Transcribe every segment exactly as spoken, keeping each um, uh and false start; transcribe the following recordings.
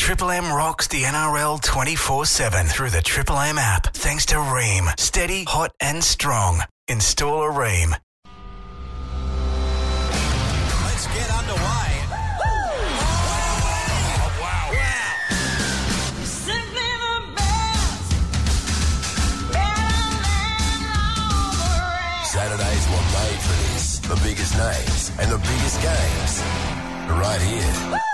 Triple M rocks the N R L twenty-four seven through the Triple M app. Thanks to Ream. Steady, hot and strong. Install a Ream. Let's get underway. Oh, wow. Wow. Simply the best. Better than all the rest. Saturdays were made for this. The biggest names and the biggest games. Right here. Woo!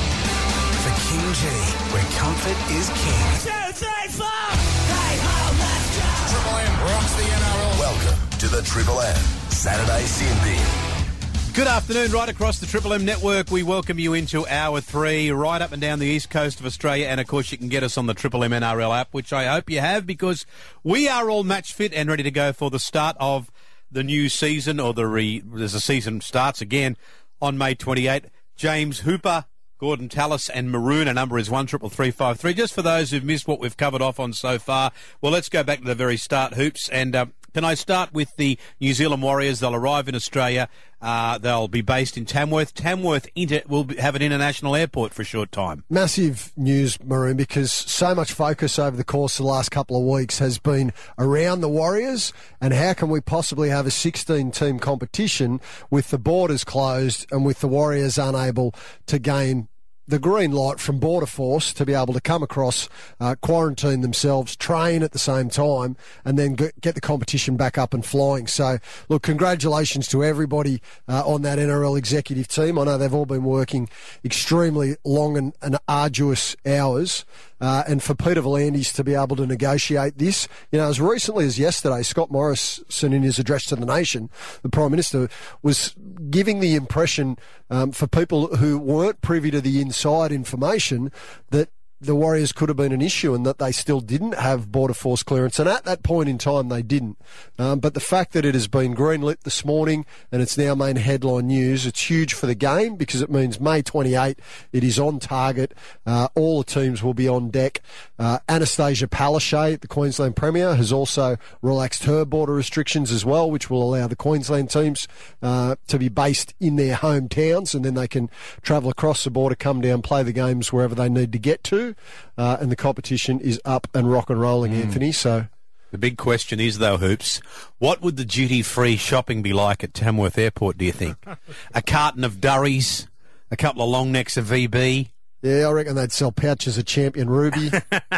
For King G, where comfort is king. Two, three, four. Hey, ho, let's go. Triple M rocks the N R L. Welcome to the Triple M Saturday Sin Bin. Good afternoon, right across the Triple M network. We welcome you into hour three, right up and down the east coast of Australia. And, of course, you can get us on the Triple M N R L app, which I hope you have, because we are all match fit and ready to go for the start of the new season, or the re- as the season starts again on May twenty-eighth. James Hooper, Gordon Tallis and Maroon. Our number is one triple three five three. Just for those who've missed what we've covered off on so far, well, let's go back to the very start, Hoops. And uh, can I start with the New Zealand Warriors? They'll arrive in Australia. Uh, they'll be based in Tamworth. Tamworth inter- will be, have an international airport for a short time. Massive news, Maroon, because so much focus over the course of the last couple of weeks has been around the Warriors and how can we possibly have a sixteen-team competition with the borders closed and with the Warriors unable to gain the green light from Border Force to be able to come across, uh, quarantine themselves, train at the same time, and then get the competition back up and flying. So, look, congratulations to everybody uh, on that N R L executive team. I know they've all been working extremely long and, and arduous hours. Uh, and for Peter V'landys to be able to negotiate this, you know, as recently as yesterday, Scott Morrison, in his address to the nation, the Prime Minister, was giving the impression um, for people who weren't privy to the inside information that the Warriors could have been an issue and that they still didn't have Border Force clearance. And at that point in time, they didn't. Um, but the fact that it has been greenlit this morning and it's now main headline news, it's huge for the game because it means May twenty-eighth, it is on target. Uh, all the teams will be on deck. Uh, Anastasia Palaszczuk, the Queensland Premier, has also relaxed her border restrictions as well, which will allow the Queensland teams uh, to be based in their hometowns, and then they can travel across the border, come down, play the games wherever they need to get to. Uh, and the competition is up and rock and rolling, mm. Anthony. So the big question is, though, Hoops, what would the duty-free shopping be like at Tamworth Airport, do you think? A carton of Durries, a couple of long necks of V B? Yeah, I reckon they'd sell pouches of Champion Ruby.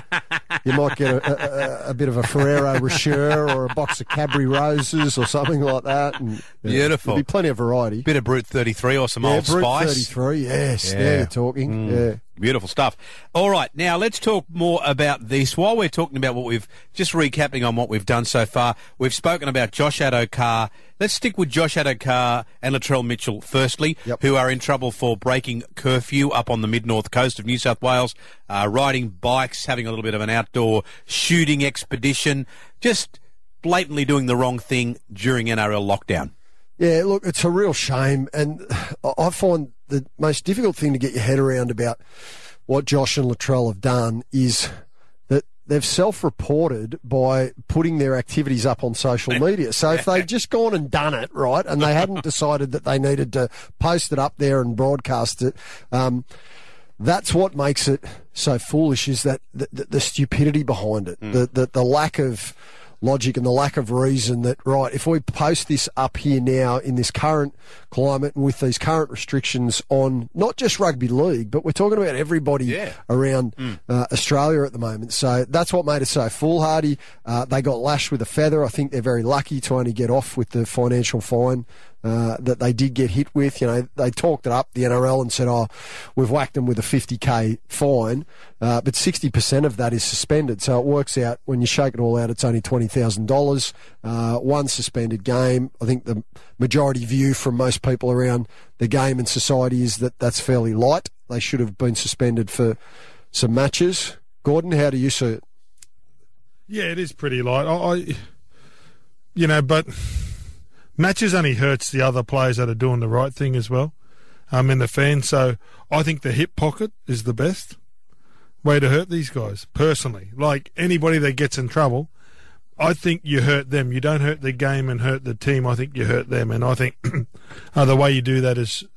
You might get a, a, a bit of a Ferrero Rocher or a box of Cadbury Roses or something like that. And, yeah, beautiful. There'd be plenty of variety. Bit of Brute thirty-three or some yeah, Old Brute Spice. thirty-three, yes. Yeah. Now you're talking. Mm. Yeah. Beautiful stuff. All right, now let's talk more about this. While we're talking about what we've, just recapping on what we've done so far, we've spoken about Josh Addo-Carr. Let's stick with Josh Addo-Carr and Latrell Mitchell firstly, yep. who are in trouble for breaking curfew up on the mid-north coast of New South Wales, uh, riding bikes, having a little bit of an outdoor shooting expedition, just blatantly doing the wrong thing during N R L lockdown. Yeah, look, it's a real shame, and I find the most difficult thing to get your head around about what Josh and Latrell have done is that they've self-reported by putting their activities up on social media. So if they'd just gone and done it, right, and they hadn't decided that they needed to post it up there and broadcast it, um, that's what makes it so foolish, is that the, the, the stupidity behind it, mm. the, the the lack of logic and the lack of reason that, right, if we post this up here now in this current climate and with these current restrictions on not just rugby league, but we're talking about everybody yeah. around mm. uh, Australia at the moment. So that's what made it so foolhardy. Uh, they got lashed with a feather. I think they're very lucky to only get off with the financial fine Uh, that they did get hit with. You know, they talked it up, the N R L, and said, oh, we've whacked them with a fifty K fine, uh, but sixty percent of that is suspended. So it works out, when you shake it all out, it's only twenty thousand dollars. Uh, one suspended game. I think the majority view from most people around the game and society is that that's fairly light. They should have been suspended for some matches. Gordon, how do you see it? Yeah, it is pretty light. I, I you know, but matches only hurts the other players that are doing the right thing as well, um, and the fans. So I think the hip pocket is the best way to hurt these guys, personally. Like anybody that gets in trouble, I think you hurt them. You don't hurt the game and hurt the team. I think you hurt them. And I think uh, the way you do that is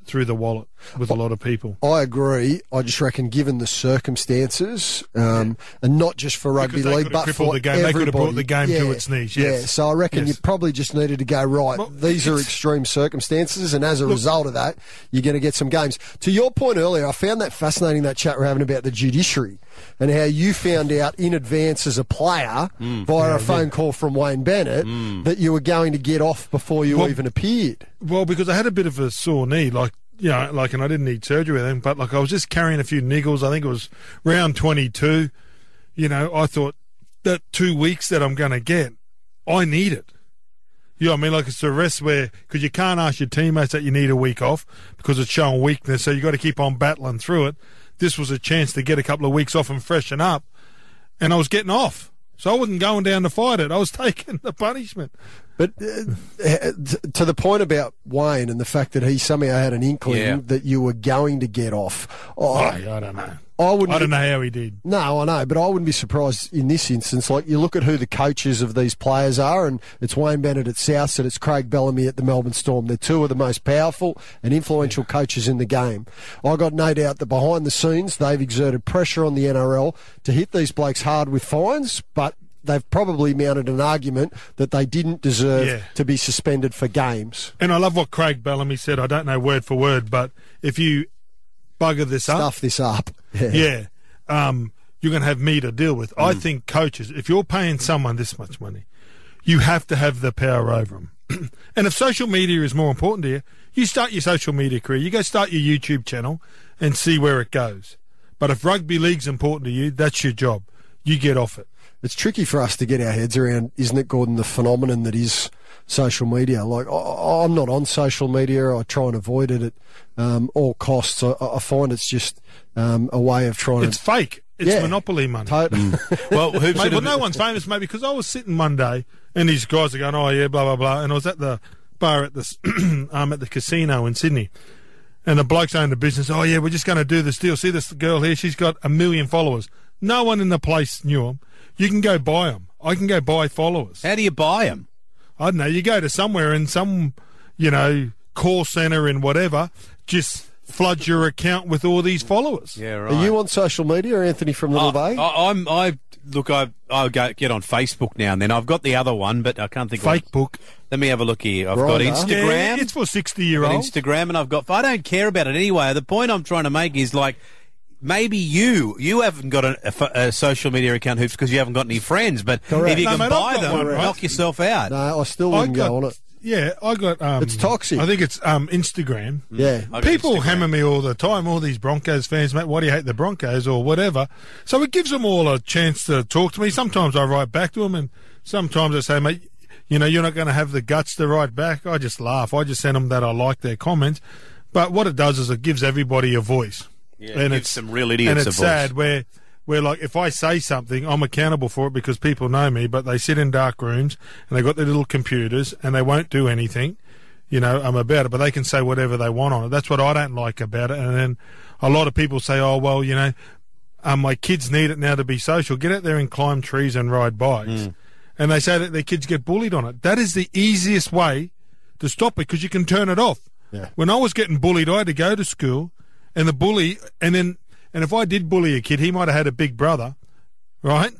through the wallet with a lot of people. I agree. I just reckon, given the circumstances, um, and not just for rugby Because they league, could have but crippled for the game. They could have brought the game everybody. to its knees, yes. Yeah, so I reckon Yes. you probably just needed to go, right, Well, these are it's- extreme circumstances, and as a result of that, you're going to get some games. To your point earlier, I found that fascinating, that chat we're having about the judiciary and how you found out in advance as a player Mm. via a phone call from Wayne Bennett that you were going to get off before you Well- even appeared. Well, because I had a bit of a sore knee, like, you know, like, and I didn't need surgery or anything, but like I was just carrying a few niggles. I think it was round twenty-two. You know, I thought that two weeks that I'm going to get, I need it. You know what I mean? Like, it's a rest where, because you can't ask your teammates that you need a week off because it's showing weakness, so you got to keep on battling through it. This was a chance to get a couple of weeks off and freshen up, and I was getting off. So I wasn't going down to fight it. I was taking the punishment. But uh, to the point about Wayne and the fact that he somehow had an inkling Yeah. that you were going to get off, Oh, I, I don't know. I wouldn't. I don't know how he did. No, I know, but I wouldn't be surprised in this instance. Like, you look at who the coaches of these players are, and it's Wayne Bennett at Southside, it's Craig Bellamy at the Melbourne Storm. They're two of the most powerful and influential coaches in the game. I got no doubt that behind the scenes they've exerted pressure on the N R L to hit these blokes hard with fines, but they've probably mounted an argument that they didn't deserve Yeah. to be suspended for games. And I love what Craig Bellamy said. I don't know word for word, but if you bugger this up, Stuff this up. yeah, um, you're going to have me to deal with. I think coaches, if you're paying someone this much money, you have to have the power over them. And if social media is more important to you, you start your social media career. You go start your YouTube channel and see where it goes. But if rugby league's important to you, that's your job. You get off it. It's tricky for us to get our heads around, isn't it, Gordon, the phenomenon that is social media. Like, I, I'm not on social media. I try and avoid it at um, all costs. I, I find it's just um, a way of trying It's to... fake. It's Yeah. monopoly money. Totally. Well, who Mate, should well, have... no one's famous, mate, because I was sitting one day and these guys are going, oh, yeah, blah, blah, blah. And I was at the bar at the, um, at the casino in Sydney. And the blokes owned the business. Oh, yeah, we're just going to do this deal. See this girl here? She's got a million followers. No one in the place knew them. You can go buy them. I can go buy followers. How do you buy them? I don't know. You go to somewhere and some, you know, call centre and whatever, just flood your account with all these followers. Yeah, right. Are you on social media, Anthony from Little I, Bay? I, I'm. I look. I I go get on Facebook now and then. I've got the other one, but I can't think. Fake of book. Let me have a look here. I've Right, got huh? Instagram. Yeah, it's for I've got sixty-year-olds. Instagram, and I've got. I don't care about it anyway. The point I'm trying to make is like. Maybe you you haven't got a, a, a social media account, Hoops, because you haven't got any friends. But Correct. if you No, can mate, I've buy got them, one, right? knock yourself out. No, I still I wouldn't got, go on it. Yeah, I got. Um, It's toxic. I think it's um, Instagram. Yeah. I got People Instagram. hammer me all the time, all these Broncos fans, mate, why do you hate the Broncos or whatever? So it gives them all a chance to talk to me. Sometimes I write back to them, and sometimes I say, mate, you know, you're not going to have the guts to write back. I just laugh. I just send them that I like their comments. But what it does is it gives everybody a voice. Yeah, it gives some real idiots and a it's voice. sad where, where, like, if I say something, I'm accountable for it because people know me, but they sit in dark rooms and they've got their little computers and they won't do anything. You know, I'm about it, but they can say whatever they want on it. That's what I don't like about it. And then a lot of people say, oh, well, you know, um, my kids need it now to be social. Get out there and climb trees and ride bikes. Mm. And they say that their kids get bullied on it. That is the easiest way to stop it because you can turn it off. Yeah. When I was getting bullied, I had to go to school and the bully, and then, and if I did bully a kid, he might have had a big brother, right?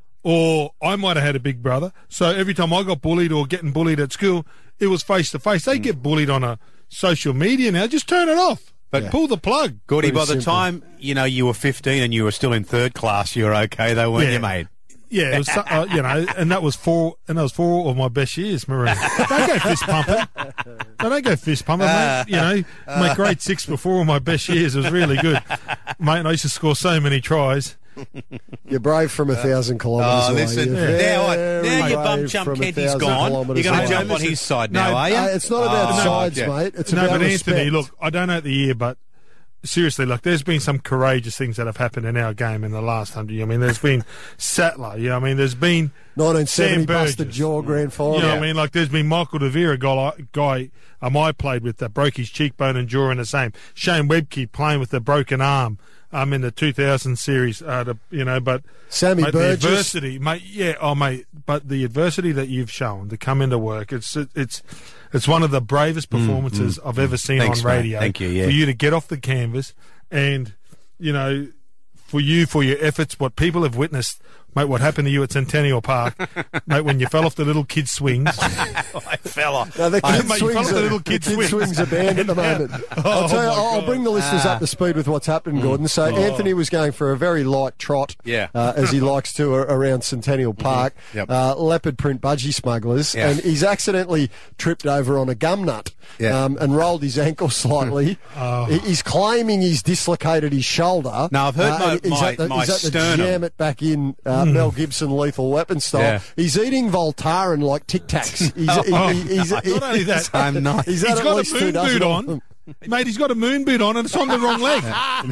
Or I might have had a big brother. So every time I got bullied or getting bullied at school, it was face to face. They get bullied on a social media now. Just turn it off. But- But pull the plug. Gordy, Pretty by the simple. time you know you were fifteen and you were still in third class, you were okay, though, weren't Yeah. you, mate? Yeah, it was, so- uh, you know, and that was four, and that was four of my best years, Maroon. Don't go fist pumping. No, don't go fist pumping, mate. You know, my grade six were four of my best years. It was really good, mate. And I used to score so many tries. You're brave from a thousand kilometres Oh, away. listen, You're now, I, very now your bum brave chump from a Kenty's thousand gone. You're kilometres going to away. jump on Listen, his side no, now, are you? Uh, it's not about Oh, sides, yeah. mate. It's no, about but respect. Anthony, look, I don't know the year, but seriously, like, there's been some courageous things that have happened in our game in the last hundred years. I mean, there's been Sattler, you know, I mean, there's been nineteen seventy Sam busted Burgess. jaw grand final. You know what I mean? Like, there's been Michael DeVere, a guy, guy um, I played with that broke his cheekbone and jaw in the same. Shane Webke playing with a broken arm um, in the two thousand series. Uh, to, you know, but Sammy mate, Burgess. the adversity, mate. Yeah, oh mate, but the adversity that you've shown to come into work, it's it's it's one of the bravest performances I've ever seen Thanks, on mate. radio. Thank you, yeah. For you to get off the canvas and, you know, for you, for your efforts, what people have witnessed, mate, what happened to you at Centennial Park, mate, when you fell off the little kid swings. I fell off. No, the I- kid mate, you swings, follow the are, little the kid kid swings. swings are banned at the moment. I'll tell you, my I'll God. bring the listeners up to speed with what's happened, Gordon. So Anthony was going for a very light trot, Yeah. uh, as he likes to, a- around Centennial Park. Yep. Uh, leopard print budgie smugglers, Yeah. and he's accidentally tripped over on a gum nut. Yeah. Um, and rolled his ankle slightly. He- He's claiming he's dislocated his shoulder. Now, I've heard Uh, my- and he's my- at the, my he's at the sternum. jam it back in uh, Mel Gibson Lethal Weapon style. Yeah. He's eating Voltaren like Tic Tacs. He's, he- he- he's, Not only that, I'm not. He's, he's had at got least a two moon dozen boot of on. them. Mate, he's got a moon boot on and it's on the wrong leg.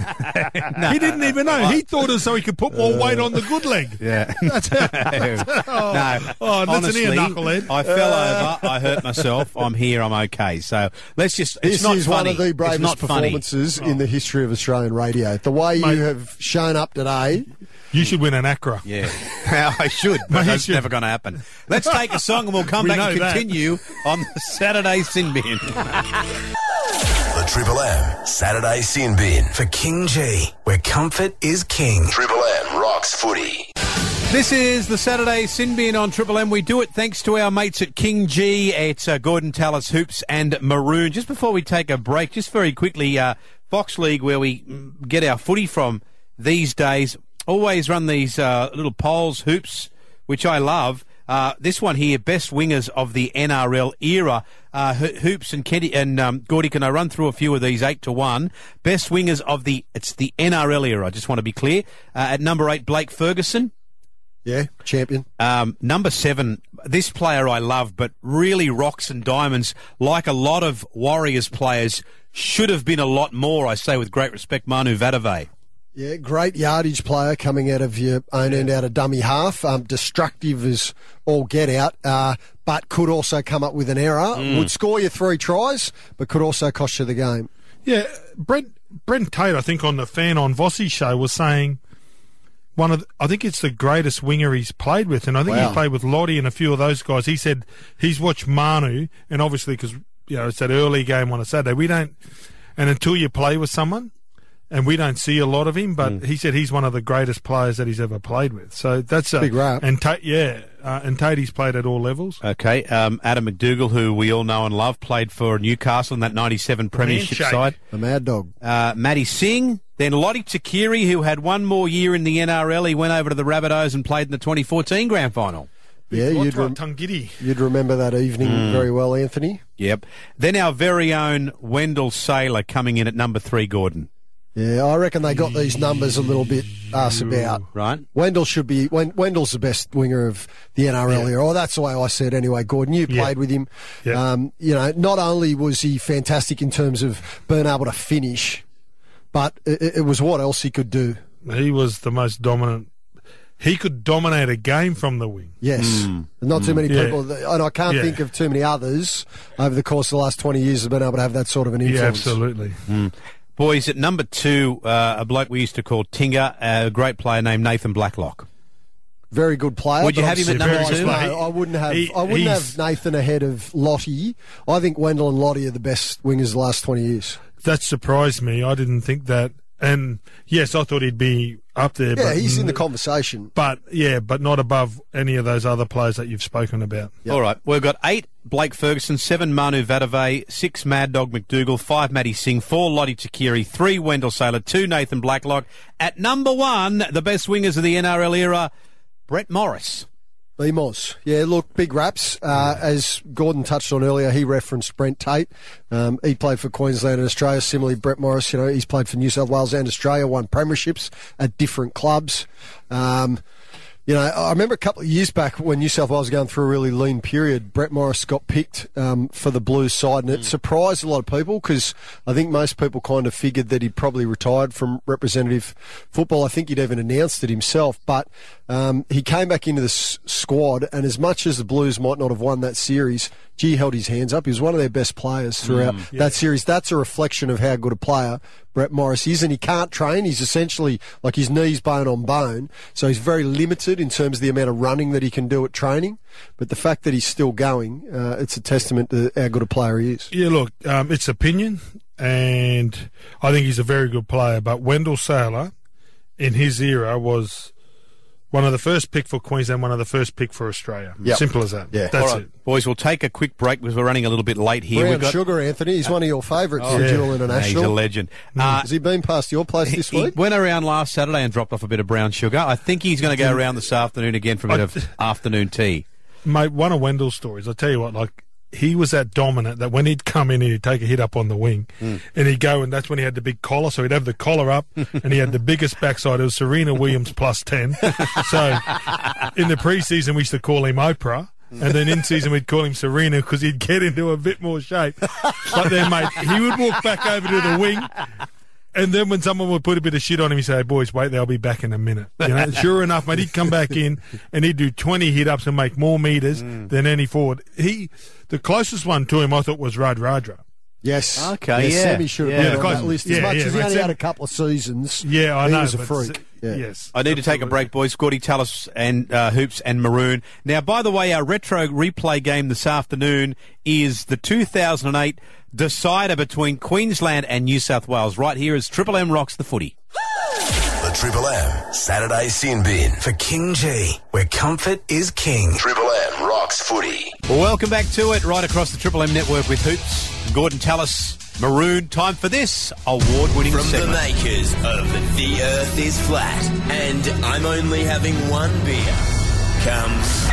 He didn't even know. He thought it was so he could put more weight on the good leg. Yeah. That's how. no. Oh, listen honestly, here, knucklehead. I fell over. I hurt myself. I'm here. I'm okay. So let's just. It's This not is funny. one of the It's bravest not funny. performances in the history of Australian radio. The way Mate. you have shown up today. You should win an Accra. Yeah, I should, but Mate, you that's should. never going to happen. Let's take a song and we'll come We back and know that. continue on the Saturday Sin Bin. The Triple M Saturday Sin Bin. For King G, where comfort is king. Triple M rocks footy. This is the Saturday Sin Bin on Triple M. We do it thanks to our mates at King G. It's uh, Gordon Tallis, Hoops and Maroon. Just before we take a break, just very quickly, uh, Fox League, where we mm, get our footy from these days, always run these uh, little polls, Hoops, which I love. Uh, this one here, best wingers of the N R L era. Uh, Ho- Hoops and Kenny and um, Gordy, can I run through a few of these eight to one? Best wingers of the, it's the N R L era. I just want to be clear. Uh, at number eight, Blake Ferguson. Yeah, champion. Um, number seven, this player I love, but really rocks and diamonds, like a lot of Warriors players, should have been a lot more, I say with great respect, Manu Vatuvei. Yeah, great yardage player coming out of your own end, out of dummy half. Um, destructive as all get out, uh, but could also come up with an error. Would score you three tries, but could also cost you the game. Yeah, Brent Brent Tate, I think on the Fan on Vossi show was saying one of the, I think it's the greatest winger he's played with, and I think Wow. he played with Lottie and a few of those guys. He said he's watched Manu, and obviously because you know it's that early game on a Saturday, we don't, and until you play with someone. And we don't see a lot of him, but he said he's one of the greatest players that he's ever played with. So that's a Big rap. And Tate, yeah, uh, and Tate he's played at all levels. Okay, um, Adam McDougall, who we all know and love, played for Newcastle in that ninety-seven Premiership Handshake. side. The Mad Dog. Uh, Matty Singh, then Lottie Takiri, who had one more year in the N R L. He went over to the Rabbitohs and played in the twenty fourteen Grand Final. Yeah, you'd, rem- Tungiddy. you'd remember that evening very well, Anthony. Yep. Then our very own Wendell Saylor coming in at number three, Gordon. Yeah, I reckon they got these numbers a little bit arse about. Right. Wendell should be. Wen- Wendell's the best winger of the N R L Yeah. era. Oh, that's the way I said anyway. Gordon, you Yeah. played with him. Yeah. Um, you know, not only was he fantastic in terms of being able to finish, but it, it was what else he could do. He was the most dominant. He could dominate a game from the wing. Yes, not too many Yeah. people, that, and I can't Yeah. think of too many others over the course of the last twenty years have been able to have that sort of an influence. Yeah, absolutely. Boys, at number two, uh, a bloke we used to call Tinga, a great player named Nathan Blacklock. Very good player. Would you but have I'm him at number surprised- two? No, I wouldn't have. He- I wouldn't he's- have Nathan ahead of Lottie. I think Wendell and Lottie are the best wingers of the last twenty years. That surprised me. I didn't think that. And yes, I thought he'd be up there. Yeah, but, he's in the conversation. But yeah, but not above any of those other players that you've spoken about. Yep. All right, we've got eight Blake Ferguson, seven Manu Vatuvei, six Mad Dog McDougall, five Matty Singh, four Lottie Takiri, three Wendell Saylor, two Nathan Blacklock. At number one, the best wingers of the N R L era, Brett Morris. B Moz. Yeah, look, big raps. Uh, as Gordon touched on earlier, he referenced Brent Tate. Um, he played for Queensland and Australia. Similarly, Brett Morris, you know, he's played for New South Wales and Australia, won premierships at different clubs. Um, you know, I remember a couple of years back when New South Wales was going through a really lean period, Brett Morris got picked um, for the Blues side, and it surprised a lot of people because I think most people kind of figured that he'd probably retired from representative football. I think he'd even announced it himself, but um, he came back into the s- squad, and as much as the Blues might not have won that series, G held his hands up. He was one of their best players throughout Mm, yeah. that series. That's a reflection of how good a player Brett Morris is, and he can't train. He's essentially like his knees bone on bone, so he's very limited in terms of the amount of running that he can do at training. But the fact that he's still going, uh, it's a testament to how good a player he is. Yeah, look, um, it's opinion, and I think he's a very good player. But Wendell Saylor, in his era, was one of the first pick for Queensland, one of the first pick for Australia. Yep. Simple as that. Yeah. That's All right, it. boys, we'll take a quick break because we're running a little bit late here. Brown We've got, Sugar, Anthony. He's one of your favourites Oh, for yeah. Dual Yeah, he's a International. legend. Uh, Has he been past your place this he week? went around last Saturday and dropped off a bit of brown sugar. I think he's going to go around this afternoon again for a bit of afternoon tea. Mate, one of Wendell's stories, I tell you what, like, he was that dominant that when he'd come in, he'd take a hit up on the wing, Mm. and he'd go, and that's when he had the big collar, so he'd have the collar up, and he had the biggest backside. It was Serena Williams plus ten. So in the preseason, we used to call him Oprah, and then in season, we'd call him Serena because he'd get into a bit more shape. But then, mate, he would walk back over to the wing, and then when someone would put a bit of shit on him, he'd say, hey, boys, wait, they'll be back in a minute. You know, sure enough, mate, he'd come back in and he'd do twenty hit-ups and make more meters Mm. than any forward. He, the closest one to him, I thought, was Rod Radra. Yes. Okay, yeah. Sammy should have Yeah, been the on close- that list. As yeah, much yeah, as he mate, only Sam- had a couple of seasons. Yeah, I he know. was a but freak. s- Yeah. Yes. I need to take a break, boys. Scotty, Tallis and uh, Hoops and Maroon. Now, by the way, our retro replay game this afternoon is the two thousand eight decider between Queensland and New South Wales. Right here as Triple M rocks the footy. The Triple M Saturday Sin Bin. For King G, where comfort is king. Triple M rocks footy. Well, welcome back to it, right across the Triple M network with Hoops, Gordon Tallis, Maroon. Time for this award-winning From the segment. makers of The Earth is Flat and I'm only having one beer comes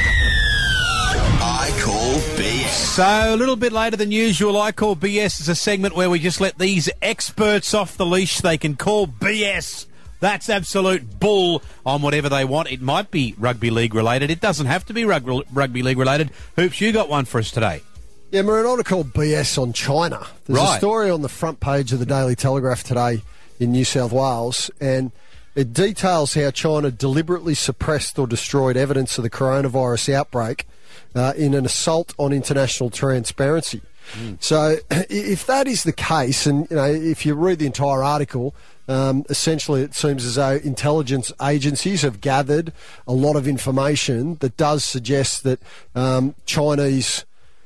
I Call B S. So, a little bit later than usual, I Call B S is a segment where we just let these experts off the leash. They can call B S. That's absolute bull on whatever they want. It might be rugby league related. It doesn't have to be rugby, rugby league related. Hoops, you got one for us today. Yeah, Maroon, I want to call B S on China. There's Right. a story on the front page of the Daily Telegraph today in New South Wales, and it details how China deliberately suppressed or destroyed evidence of the coronavirus outbreak uh, in an assault on international transparency. So, if that is the case, and you know, if you read the entire article, um, essentially it seems as though intelligence agencies have gathered a lot of information that does suggest that um, Chinese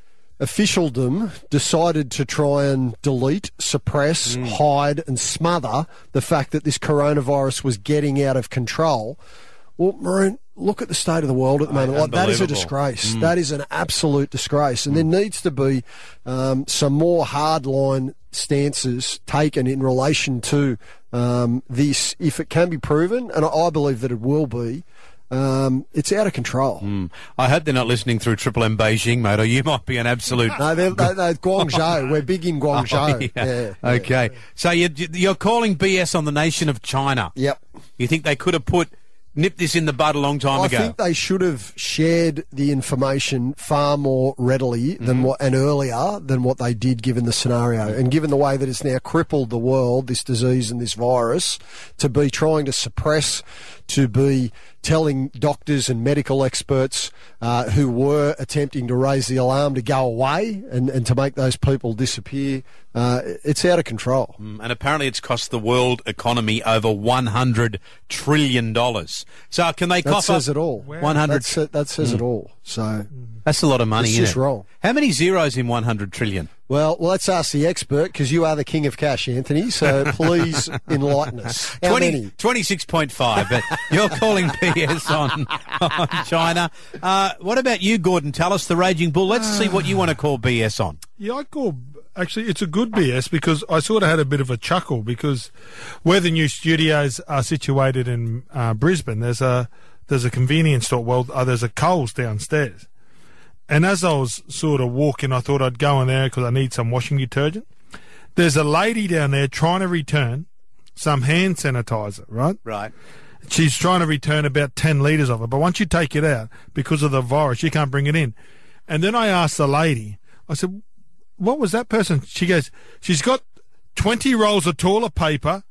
officialdom decided to try and delete, suppress, hide and smother the fact that this coronavirus was getting out of control. Well, Maroon, look at the state of the world at the moment. Like, that is a Unbelievable. disgrace. That is an absolute disgrace. And there needs to be um, some more hardline stances taken in relation to um, this, if it can be proven, and I I believe that it will be. Um, it's out of control. I hope they're not listening through Triple M Beijing, mate, or you might be an absolute... No, they're, they're, they're Guangzhou. We're big in Guangzhou. Oh, yeah. Yeah, yeah. Okay. So you, you're calling B S on the nation of China. Yep. You think they could have put nipped this in the bud a long time I ago? think they should have shared the information far more readily than Mm-hmm. what and earlier than what they did, given the scenario and given the way that it's now crippled the world, this disease and this virus, to be trying to suppress, to be telling doctors and medical experts uh, who were attempting to raise the alarm to go away and, and to make those people disappear. Uh, it's out of control. And apparently it's cost the world economy over one hundred trillion dollars. So can they That cough says up it all. one hundred? That's it, that says it all. So, That's a lot of money, It's isn't just it? wrong. How many zeros in one hundred trillion? well, well, let's ask the expert, because you are the king of cash, Anthony. So please enlighten us. How many? twenty-six point five, but you're calling B S on, on China. Uh, what about you, Gordon? Tell us, the Raging Bull. Let's see what you want to call B S on. Yeah, I call actually it's a good B S because I sort of had a bit of a chuckle because where the new studios are situated in uh, Brisbane, there's a there's a convenience store. Well, uh, there's a Coles downstairs, and as I was sort of walking, I thought I'd go in there because I need some washing detergent. There's a lady down there trying to return some hand sanitizer, right? Right. She's trying to return about ten litres of it, but once you take it out, because of the virus, you can't bring it in. And then I asked the lady, I said, what was that person? She goes, she's got twenty rolls of toilet paper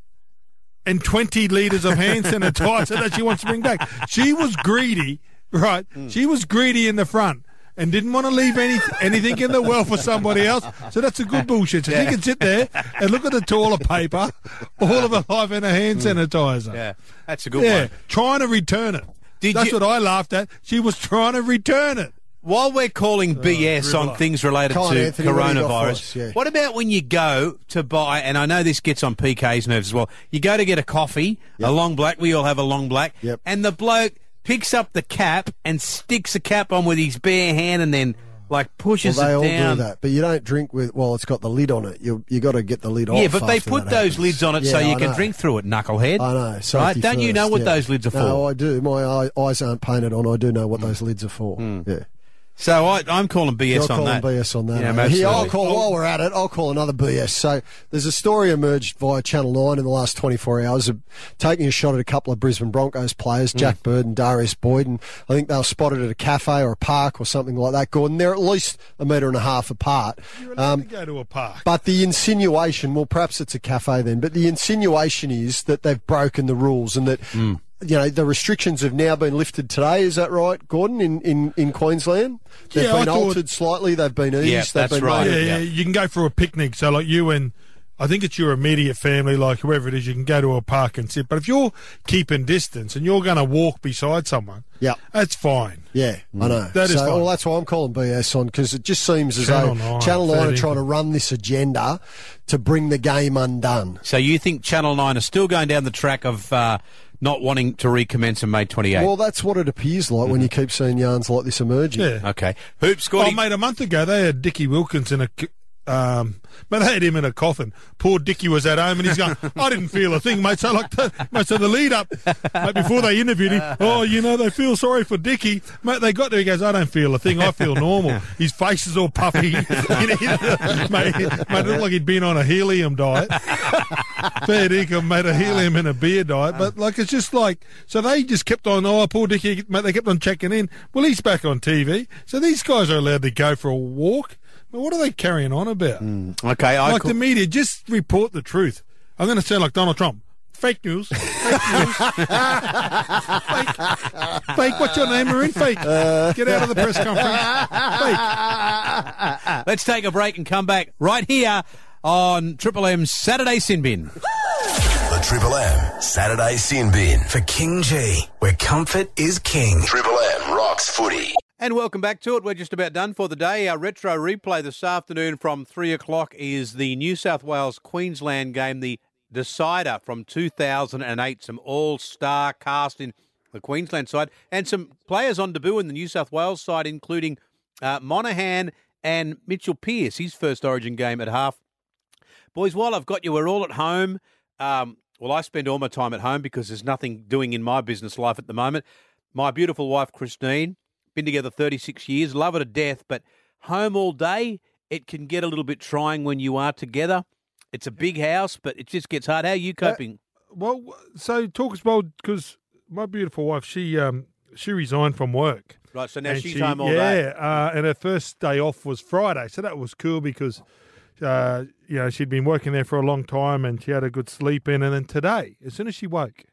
and twenty litres of hand sanitizer that she wants to bring back. She was greedy, right? She was greedy in the front. and didn't want to leave any, anything in the well for somebody else. So that's a good bullshit. So Yeah. she can sit there and look at the toilet paper all of her life and a hand sanitizer. Yeah, that's a good Yeah, one. trying to return it. Did That's you- what I laughed at. She was trying to return it. While we're calling B S on Dribbler. things related Come on, to Anthony, what do you got for coronavirus, us? Yeah. what about when you go to buy, and I know this gets on P K's nerves as well, you go to get a coffee, a long black, we all have a long black, Yep. and the bloke picks up the cap and sticks the cap on with his bare hand and then, like, Well, pushes they it all down. do that, but you don't drink with. Well, it's got the lid on it. You you got to get the lid off. Yeah, but they after put that those happens. lids on it so Yeah, you I can know. drink through it, knucklehead. I know. Right? Safety Don't you know first, what yeah. those lids are No, for? I do. My eye, eyes aren't painted on. I do know what those lids are for. Hmm. Yeah. So I, I'm calling B S You're on calling that. B S on that. Yeah, eh? Here, I'll absolutely. call, while we're at it, I'll call another B S. So there's a story emerged via Channel nine in the last twenty-four hours of taking a shot at a couple of Brisbane Broncos players, Jack Mm. Bird and Darius Boyd, and I think they were spotted at a cafe or a park or something like that. Gordon, they're at least a metre and a half apart. You're allowed Um, to go to a park. But the insinuation, well, perhaps it's a cafe then, but the insinuation is that they've broken the rules and that, Mm. you know, the restrictions have now been lifted today. Is that right, Gordon, in, in, in Queensland? They've Yeah, I been thought- altered slightly. They've been eased. Yeah, they've that's been right. Yeah, made- yeah, Yeah. you can go for a picnic. So, like you and I think it's your immediate family, like whoever it is, you can go to a park and sit. But if you're keeping distance and you're going to walk beside someone, Yeah. that's fine. Yeah, I know. That is so, fine. well, that's why I'm calling B S on, because it just seems as Channel though nine, Channel nine are thirteen. trying to run this agenda to bring the game undone. So you think Channel nine are still going down the track of uh, not wanting to recommence on May twenty-eighth? Well, that's what it appears like when you keep seeing yarns like this emerging. Yeah. Okay. Hoops, Oh, Scotty. mate, a month ago they had Dickie Wilkins in a. c- Um, but they had him in a coffin. Poor Dickie was at home and he's going, I didn't feel a thing, mate. So, like, the, mate, so the lead up, mate, before they interviewed him, oh, you know, they feel sorry for Dickie. Mate, they got there, he goes, I don't feel a thing. I feel normal. His face is all puffy. You know, mate, mate, it looked like he'd been on a helium diet. Fair dinkum, mate, a helium and a beer diet. But, like, it's just like, so they just kept on, oh, poor Dickie, mate, they kept on checking in. Well, he's back on T V. So these guys are allowed to go for a walk. But what are they carrying on about? Okay, I Like call- the media, just report the truth. I'm going to sound like Donald Trump. Fake news. Fake news. Fake. Fake. What's your name, Marine? Fake. Get out of the press conference. Fake. Let's take a break and come back right here on Triple M's Saturday Sin Bin. The Triple M Saturday Sin Bin. For King G, where comfort is king. Triple M rocks footy. And welcome back to it. We're just about done for the day. Our retro replay this afternoon from three o'clock is the New South Wales-Queensland game, the decider from two thousand eight. Some all-star cast in the Queensland side and some players on debut in the New South Wales side, including uh, Monaghan and Mitchell Pearce, his first Origin game at half. Boys, while I've got you, we're all at home. Um, well, I spend all my time at home because there's nothing doing in my business life at the moment. My beautiful wife, Christine, been together thirty-six years, love her to death, but home all day, it can get a little bit trying when you are together. It's a big house, but it just gets hard. How are you coping? Well, so talk us about, because my beautiful wife, she um, she resigned from work. Right, so now And she's she- home all yeah, day. uh, and her first day off was Friday, so that was cool because, uh, you know, she'd been working there for a long time and she had a good sleep in. And then today, as soon as she woke,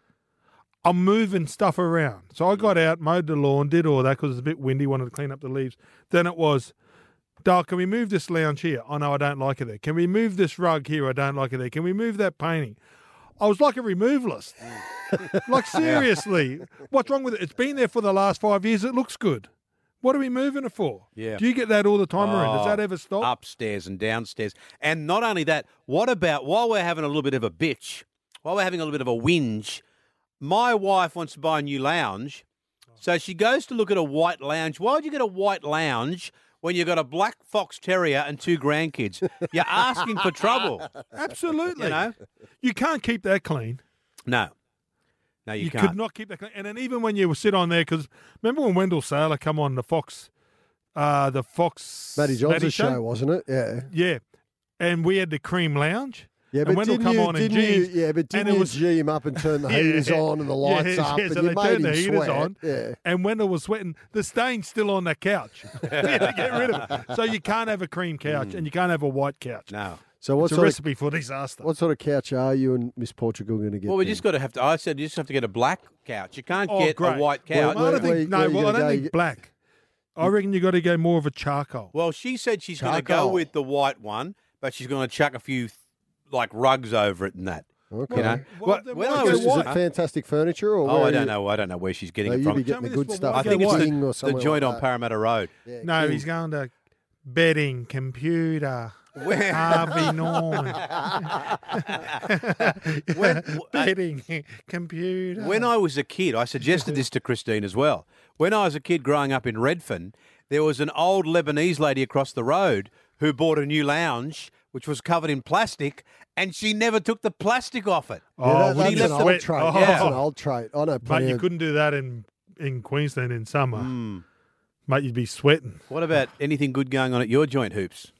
I'm moving stuff around. So I got out, mowed the lawn, did all that because it's a bit windy, wanted to clean up the leaves. Then it was, Dal, can we move this lounge here? Oh, no, I don't like it there. Can we move this rug here? I don't like it there. Can we move that painting? I was like a removalist. Like, seriously, what's wrong with it? It's been there for the last five years. It looks good. What are we moving it for? Yeah. Do you get that all the time, Marin? Does Oh, that ever stop? Upstairs and downstairs. And not only that, what about while we're having a little bit of a bitch, while we're having a little bit of a whinge, my wife wants to buy a new lounge. So she goes to look at a white lounge. Why would you get a white lounge when you've got a black fox terrier and two grandkids? You're asking for trouble. Absolutely. You know? You can't keep that clean. No. No, you, You, can't. could not keep that clean. And then even when you sit on there, because remember when Wendell Saylor come on the Fox, uh, the Fox Matty Johns' show, wasn't it? Yeah. Yeah. And we had the cream lounge. Yeah, and but Wendell didn't come you, on in didn't you, jeans. yeah, but and didn't it you was- G him up and turn the Yeah. heaters on and the lights Yes, up yes, and so you they made turned him the heaters sweat? on. Yeah. And Wendell was sweating. The stain's still on that couch. We had to get rid of it. So you can't have a cream couch and you can't have a white couch. No. So what It's a sort, of, recipe for disaster. what sort of couch are you and Miss Portugal going to get? Well, we then? just got to have to. I said you just have to get a black couch. You can't Oh, get great. a white Well, couch. I don't Where- think, where no, you well, I gonna don't go? think black. I reckon you got to go more of a charcoal. Well, she said she's going to go Charcoal. with the white one, but she's going to chuck a few like rugs over it and that. Okay. You know, Well, Well, then when why I go was Is white? it fantastic furniture or? oh, where I are don't you- know. I don't know where she's getting No, it you from. be getting Tell the me good this, stuff. why I think it's King or the, something the joint like on that. Parramatta Road. Yeah, No, King. he's going to bedding, computer, Where- Harvey Norman. When- bedding, computer. When I was a kid, I suggested this to Christine as well. When I was a kid growing up in Redfern, there was an old Lebanese lady across the road who bought a new lounge, which was covered in plastic, and she never took the plastic off it. Yeah, Oh, that- would that's he an left old sweat? trait. Oh. That's an old trait. I know Mate, plenty you of- couldn't do that in, in Queensland in summer. Hmm. Mate, you'd be sweating. What about anything good going on at your joint, Hoops?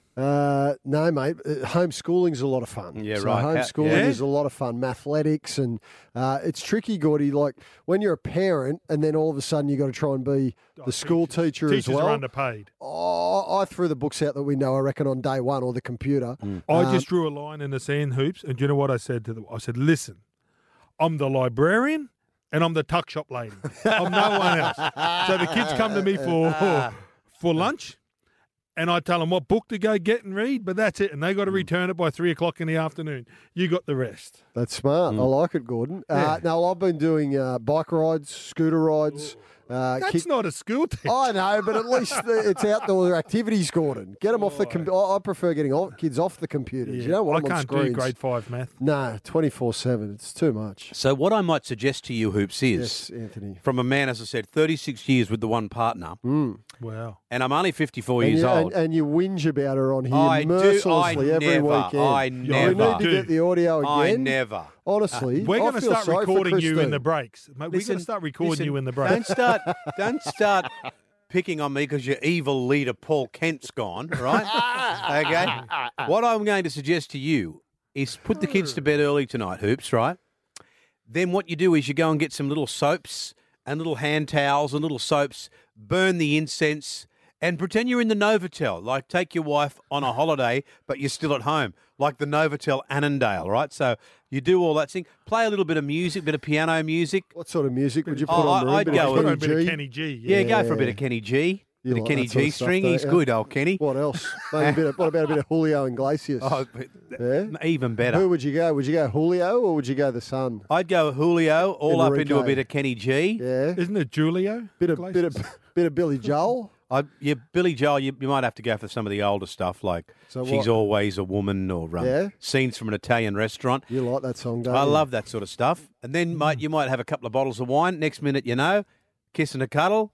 Uh, no, mate. Uh, Homeschooling is a lot of fun. Yeah, so right. How- Homeschooling yeah? is a lot of fun. Mathletics and uh, it's tricky, Gordy. Like when you're a parent and then all of a sudden you got to try and be the school teacher Teachers as well. are underpaid. Oh, I threw the books out the window, I reckon, on day one or the computer. I Um, just drew a line in the sand, Hoops, and do you know what I said to them? I said, listen, I'm the librarian and I'm the tuck shop lady. I'm no one else. So the kids come to me for for lunch, and I tell them what book to go get and read, but that's it. And they got to return it by three o'clock in the afternoon. You got the rest. That's smart. I like it, Gordon. Uh, no, I've been doing uh, bike rides, scooter rides. Uh, That's kick- not a school teacher. I know, but at least the, it's outdoor activities, Gordon. Get them off the. Com- I I prefer getting off, kids off the computers. You don't I want them on can't screens. do grade five math. No, twenty-four seven. It's too much. So what I might suggest to you, Hoops, is Yes, Anthony. from a man, as I said, thirty-six years with the one partner, Wow. and I'm only fifty-four And years you, old. and, and you whinge about her on here I do. I mercilessly every never. weekend. I We never. need to get the audio I again. never. Honestly, We're I going to feel start sorry for recording you in Christine. the breaks. Mate, we're going Listen, to start recording listen, you in the Don't breaks. start. Don't start picking on me because your evil leader Paul Kent's gone. Right? Okay. What I'm going to suggest to you is put the kids to bed early tonight, Hoops. Right? Then what you do is you go and get some little soaps and little hand towels and little soaps. Burn the incense. And pretend you're in the Novotel, like take your wife on a holiday, but you're still at home, like the Novotel Annandale, right? So you do all that thing, play a little bit of music, bit of piano music. What sort of music would you put Oh, on? I- Maroon? I'd Bit go of Put on a Kenny bit of G? Kenny G. Yeah, Yeah. go for a bit of Kenny G, You bit of like Kenny that sort G of stuff, string. don't He's you? good, old Kenny. What else? Maybe a bit of, what about a bit of Julio Iglesias? Oh, but- yeah? even better. Who would you go? Would you go Julio or would you go the Sun? I'd go Julio, all up into a Enrique. bit of Kenny G. Yeah, Isn't it Julio? bit of bit of bit of Billy Joel. I, yeah, Billy Joel, you, you might have to go for some of the older stuff, like So She's what? Always a Woman or um, Yeah? Scenes from an Italian Restaurant. You like that song, don't I you? love that sort of stuff. And then mate, you might have a couple of bottles of wine. Next minute, you know, kiss and a cuddle,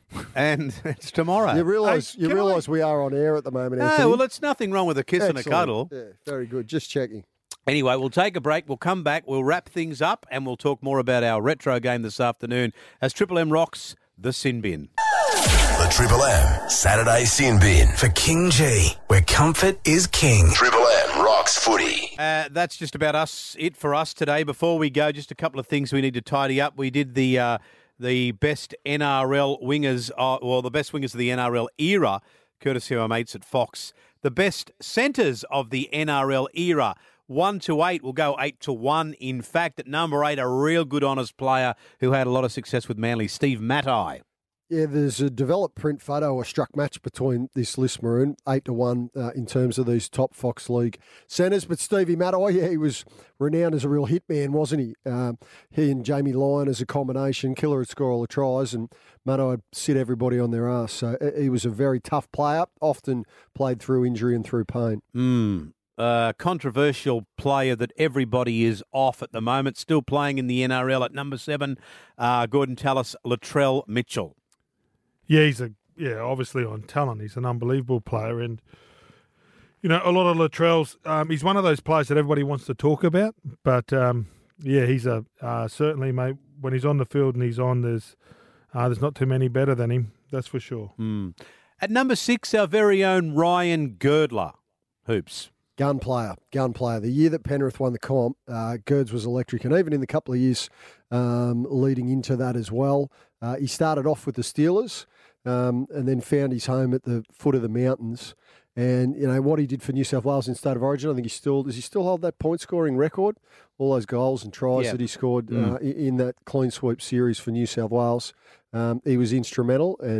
and it's tomorrow. You realise Hey, you can I- realise we are on air at the moment, no, Anthony. well, it's nothing wrong with a kiss and a Excellent. cuddle. Yeah, very good. Just checking. Anyway, we'll take a break. We'll come back. We'll wrap things up, and we'll talk more about our retro game this afternoon as Triple M rocks the Sin Bin. The Triple M Saturday Sin Bin. For King G, where comfort is king. Triple M rocks footy. Uh, that's just about us. It for us today. Before we go, just a couple of things we need to tidy up. We did the uh, the best N R L wingers, uh, well, the best wingers of the N R L era, courtesy of our mates at Fox. The best centres of the N R L era. One to eight will go eight to one. In fact, at number eight, a real good honours player who had a lot of success with Manly, Steve Matai. Yeah, there's a developed print photo, a struck match between this list, Maroon, eight to one uh, in terms of these top Fox League centres. But Stevie Matai, yeah, he was renowned as a real hitman, wasn't he? Um, he and Jamie Lyon as a combination, killer would score all the tries, and Matai would sit everybody on their ass. So uh, he was a very tough player, often played through injury and through pain. Mm. Uh, controversial player that everybody is off at the moment, still playing in the N R L at number seven, uh, Gordon Tallis, Latrell Mitchell. Yeah, he's a yeah. Obviously on talent, he's an unbelievable player, and you know a lot of Latrell's. Um, he's one of those players that everybody wants to talk about, but um, yeah, he's a uh, certainly mate. When he's on the field and he's on, there's uh, there's not too many better than him. That's for sure. Mm. At number six, our very own Ryan Girdler. Hoops. Gun player, gun player. The year that Penrith won the comp, uh, Girds was electric, and even in the couple of years um, leading into that as well. Uh, he started off with the Steelers um, and then found his home at the foot of the mountains. And, you know, what he did for New South Wales in State of Origin, I think he still, does he still hold that point-scoring record? All those goals and tries Yeah. that he scored Mm. uh, in, in that clean sweep series for New South Wales. Um, he was instrumental, and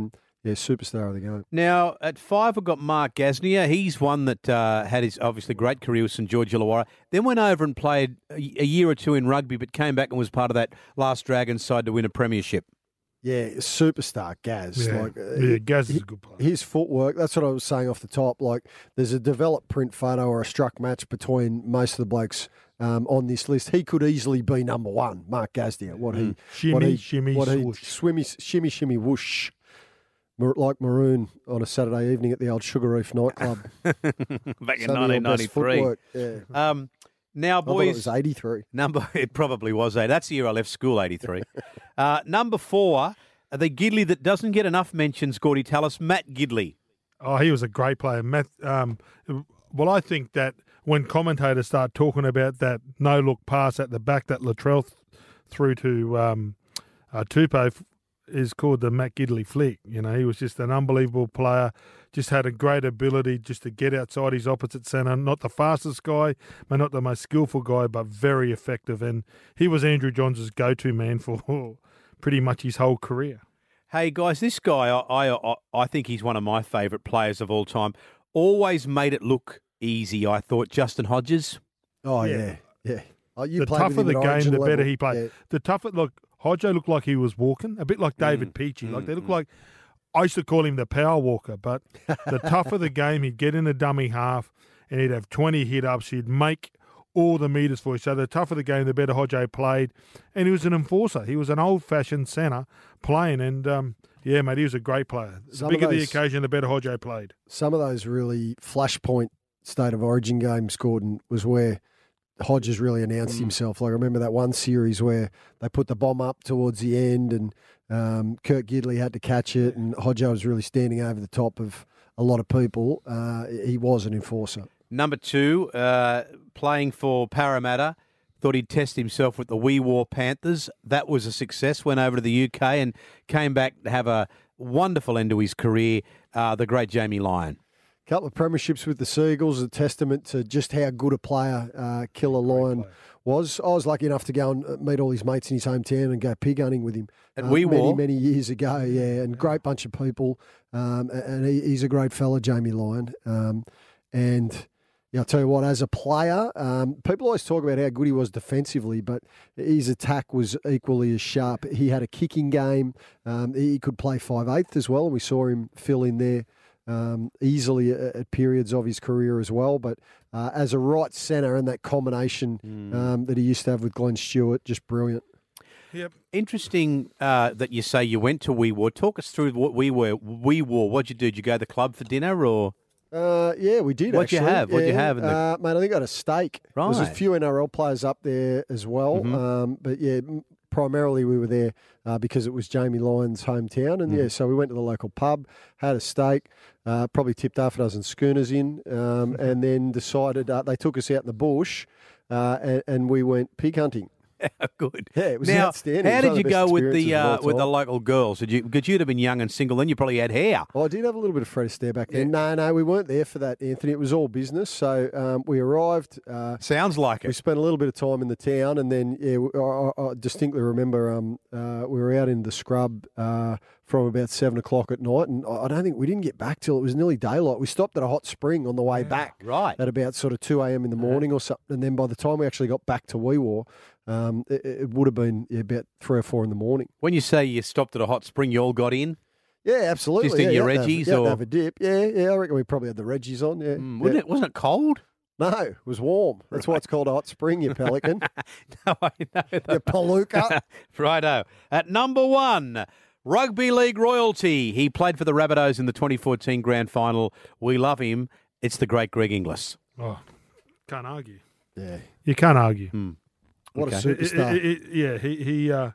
yeah, superstar of the game. Now, at five, we've got Mark Gasnier. He's one that uh, had his obviously great career with St George Illawarra. Then went over and played a, a year or two in rugby, but came back and was part of that last Dragons side to win a premiership. Yeah, superstar Gaz. Yeah, Like, uh, yeah Gaz is a good player. His footwork, that's what I was saying off the top. Like, there's a developed print photo or a struck match between most of the blokes um, on this list. He could easily be number one, Mark Gasnier. What he, Shimmy, what he, shimmy, what he, swoosh. swimmy, shimmy, shimmy, whoosh. Mar- Like Maroon on a Saturday evening at the old Sugar Reef nightclub. Back in Some of your best nineteen ninety-three. footwork, Yeah. Um, now, I thought it boys, was eighty-three. number it probably was eight. That's the year I left school, eighty-three. uh, number four, the Gidley that doesn't get enough mentions, Gordy, tell us, Matt Gidley. Oh, he was a great player. Matt, um, well, I think that when commentators start talking about that no-look pass at the back that Latrell th- threw to um, uh, Tupou f- is called the Matt Gidley flick. You know, he was just an unbelievable player, just had a great ability just to get outside his opposite centre. Not the fastest guy, but not the most skillful guy, but very effective. And he was Andrew Johns' go-to man for pretty much his whole career. Hey, guys, this guy, I, I, I think he's one of my favourite players of all time. Always made it look easy, I thought, Justin Hodges. Oh, yeah. Yeah. Yeah. Oh, you The played with tougher him the at game, Origin the better level. he played. Yeah. The tougher, look, Hodjo looked like he was walking, a bit like David Peachy. Like they look like, I used to call him the power walker, but the tougher the game, he'd get in a dummy half and he'd have twenty hit-ups. He'd make all the meters for you. So the tougher the game, the better Hodjo played. And he was an enforcer. He was an old-fashioned centre playing. And, um, yeah, mate, he was a great player. The Some of bigger the those- occasion, the better Hodjo played. Some of those really flashpoint State of Origin games, Gordon, was where Hodges really announced himself. Like I remember that one series where they put the bomb up towards the end and um, Kurt Gidley had to catch it and Hodjo was really standing over the top of a lot of people. Uh, he was an enforcer. Number two, uh, playing for Parramatta. Thought he'd test himself with the Wee War Panthers. That was a success. Went over to the U K and came back to have a wonderful end to his career. Uh, the great Jamie Lyon. Couple of premierships with the Seagulls, a testament to just how good a player uh, Killer Lyon was. I was lucky enough to go and meet all his mates in his hometown and go pig hunting with him At uh, Wee many, War? many years ago. Yeah, and great bunch of people. Um, and he, he's a great fella, Jamie Lyon. Um, and yeah, I'll tell you what, as a player, um, people always talk about how good he was defensively, but his attack was equally as sharp. He had a kicking game. Um, he could play five-eighth as well, and we saw him fill in there um, easily at, at periods of his career as well. But uh, as a right centre and that combination um, that he used to have with Glenn Stewart, just brilliant. Yep. Interesting uh, that you say you went to Wee War. Talk us through what we were. Wee War. What'd you do? Did you go to the club for dinner or? Uh, yeah, we did. What'd you actually. have? What'd you Yeah. have in the- Uh, mate, I think I had a steak. There's a Right. few N R L players up there as well. Mhm. Um, but yeah, m- primarily we were there uh, because it was Jamie Lyon's hometown. And yeah, so we went to the local pub, had a steak, uh, probably tipped half a dozen schooners in, um, and then decided uh, they took us out in the bush uh, and, and we went pig hunting. Good. Yeah, it was now, outstanding. how It was did one you of the go best with the experiences uh, of all with the time. local girls? Did you? Because you'd have been young and single then. You probably had hair. Oh, I did have a little bit of Fred Astaire back then. No, no, we weren't there for that, Anthony. It was all business. So um, we arrived. Uh, Sounds like We it. spent a little bit of time in the town, and then yeah, I, I- I distinctly remember um, uh, we were out in the scrub uh, from about seven o'clock at night, and I I don't think we didn't get back till it was nearly daylight. We stopped at a hot spring on the way back, Right. at about sort of two a.m. in the morning or something, and then by the time we actually got back to Wee War, um, it, it would have been yeah, about three or four in the morning. When you say you stopped at a hot spring, you all got in. Yeah, absolutely. Just in yeah, your you had to have- Reggies you had to or- have a dip? Yeah, yeah. I reckon we probably had the Reggies on. Yeah, Mm, yeah. Wasn't it? Wasn't it cold? No, it was warm. That's why it's called a hot spring, you pelican. No, I know. You that. palooka. Righto. At number one, Rugby League royalty. He played for the Rabbitohs in the twenty fourteen Grand Final. We love him. It's the great Greg Inglis. Oh, can't argue. Yeah. You can't argue. What a Okay. It- it- superstar. it- it- yeah, he, he uh,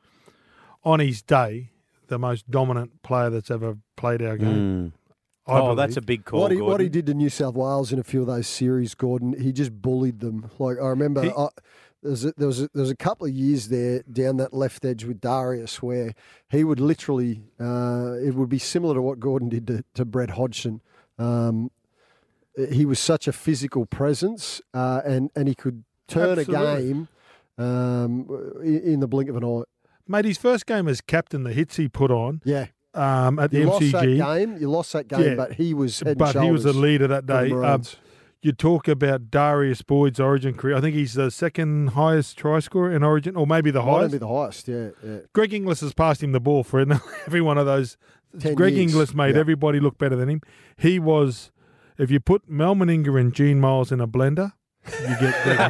on his day, the most dominant player that's ever played our game. I Oh, believe. that's a big call. What he, what Gordon. he did to New South Wales in a few of those series, Gordon, he just bullied them. Like I remember, He- I, there was a, there was a, there was a couple of years there down that left edge with Darius where he would literally, uh, it would be similar to what Gordon did to, to Brett Hodgson. Um, he was such a physical presence, uh, and and he could turn Absolutely. a game um, in, in the blink of an eye. Mate, his first game as captain, the hits he put on, Yeah, um, at the You M lost C that G. game. You lost that game, Yeah. but he was head But and he was the shoulders leader that for the day. Um, Maroons. you talk about Darius Boyd's Origin career. I think he's the second highest try scorer in Origin, or maybe the Might highest. be the highest. Yeah, yeah. Greg Inglis has passed him the ball for every one of those. Ten Greg years. Inglis made Yeah. everybody look better than him. He was, if you put Mel Meninga and Gene Miles in a blender, you get Greg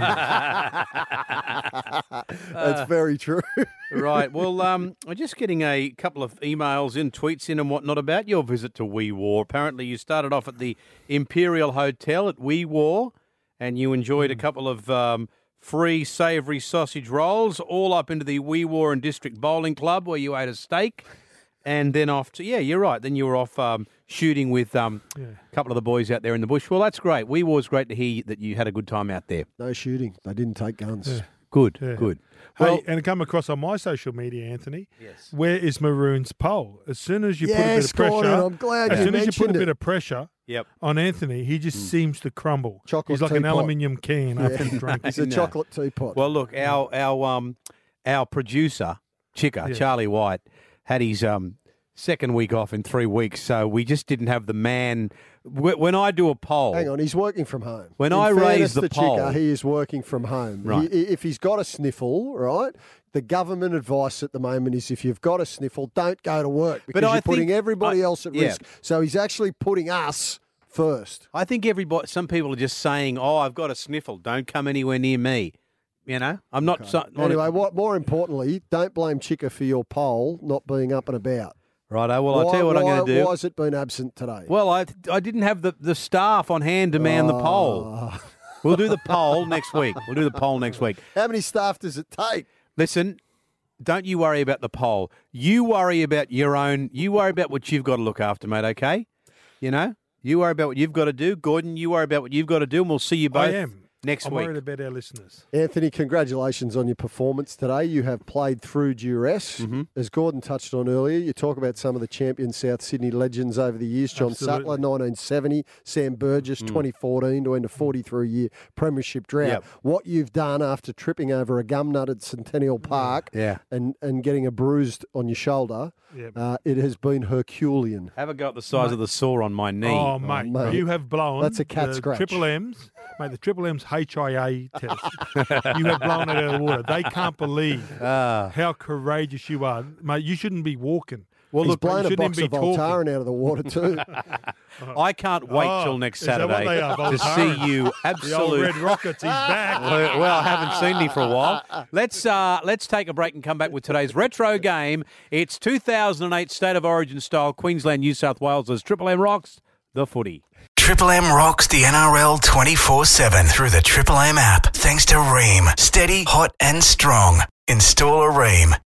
Inglis. That's very true. Right. Well, um, we're just getting a couple of emails in, tweets in, and whatnot about your visit to Wee War. Apparently, you started off at the Imperial Hotel at Wee War, and you enjoyed a couple of um, free savoury sausage rolls, all up into the Wee War and District Bowling Club, where you ate a steak, and then off to yeah, you're right. Then you were off um, shooting with um, a couple of the boys out there in the bush. Well, that's great. Wee War's great to hear that you had a good time out there. No shooting. They didn't take guns. Good, Yeah. good. Hey, Well, and it come across on my social media, Anthony. Yes. Where is Maroon's poll? As soon as you put a bit Yes, of pressure, Gordon, I'm glad as you soon as you put a mentioned bit it. of pressure Yep. on Anthony, he just seems to crumble. Chocolate He's like an teapot. aluminium can after he drank. It's a No. chocolate teapot. Well, look, our our um our producer, Chicker, Yeah. Charlie White, had his um second week off in three weeks, so we just didn't have the man. wh- When I do a poll, Hang on, he's working from home. When In I fairness raise the to Chica, poll- he is working from home. Right. He- if he's got a sniffle, right, the government advice at the moment is if you've got a sniffle, don't go to work because I you're putting think- everybody I- else at yeah. risk. So he's actually putting us first. I think everybody, some people are just saying, "Oh, I've got a sniffle. Don't come anywhere near me." You know, I'm not. So, not Anyway, what more importantly, don't blame Chica for your poll not being up and about. righto. Well, I'll why, tell you what why, I'm going to do. Why has it been absent today? Well, I I didn't have the, the staff on hand to man the poll. Ah. We'll do the poll next week. We'll do the poll next week. How many staff does it take? Listen, don't you worry about the poll. You worry about your own. You worry about what you've got to look after, mate. Okay, you know. You worry about what you've got to do, Gordon. You worry about what you've got to do, and we'll see you both I am. next I'm week. worried about our listeners. Anthony, congratulations on your performance today. You have played through duress. Mm-hmm. As Gordon touched on earlier, you talk about some of the champion South Sydney legends over the years. John Absolutely. Sattler, nineteen seventy, Sam Burgess, twenty fourteen, to end a forty-three-year premiership drought. Yep. What you've done after tripping over a gum nut at Centennial Park Yeah. and, and getting a bruised on your shoulder, Yep. uh, it has been Herculean. Have a go at the size of the sore on my knee. Oh, mate, mate. you have blown. That's a cat the scratch. Triple M's, mate. The Triple M's H I A test. You have blown it out of the water. They can't believe Ah. how courageous you are, mate. You shouldn't be walking. Well, He's look, blown you a shouldn't box even of be talking. Voltaren out of the water too. I can't wait Oh, till next is that what Saturday they are, to Voltaren? see you. The old Absolute. Red Rockets, he's back. Well, well, I haven't seen him for a while. Let's uh, let's take a break and come back with today's retro game. It's two thousand eight State of Origin style Queensland, New South Wales as Triple M rocks the footy. Triple M rocks the N R L twenty-four seven through the Triple M app. Thanks to Ream. Steady, hot and strong. Install a Ream.